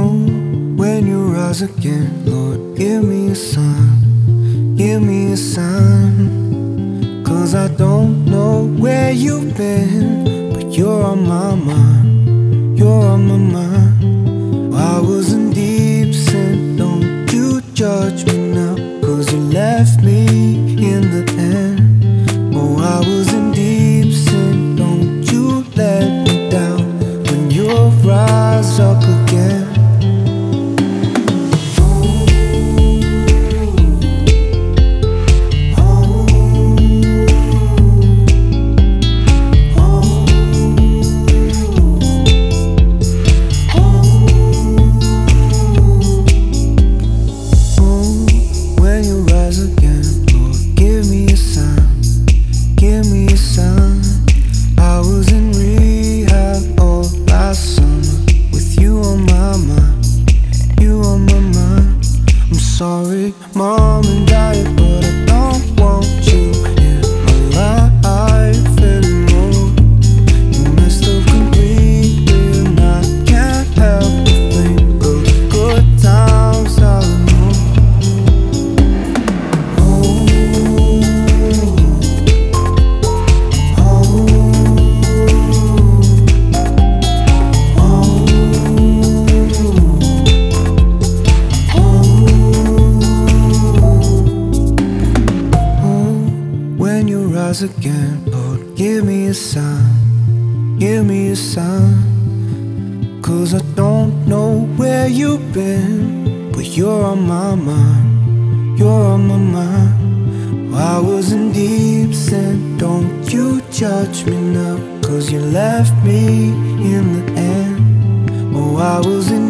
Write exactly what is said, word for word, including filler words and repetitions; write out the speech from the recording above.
Oh, when you rise again, Lord, give me a sign, give me a sign. 'Cause I don't know where you've been, but you're on my mind, you're on my mind. I was in deep sin, don't you judge me now, 'cause you left me in the end. Oh, I was in deep sin, don't you let me down when you rise up again. Sorry, Mom and Dad, but I don't want you in my life anymore. You messed up completely, and I can't help but think of the good times I know. Oh, oh, when you rise again, Lord, give me a sign, give me a sign. 'Cause I don't know where you've been, but you're on my mind, you're on my mind. I was in deep sin, don't you judge me now, 'cause you left me in the end. Oh, I was in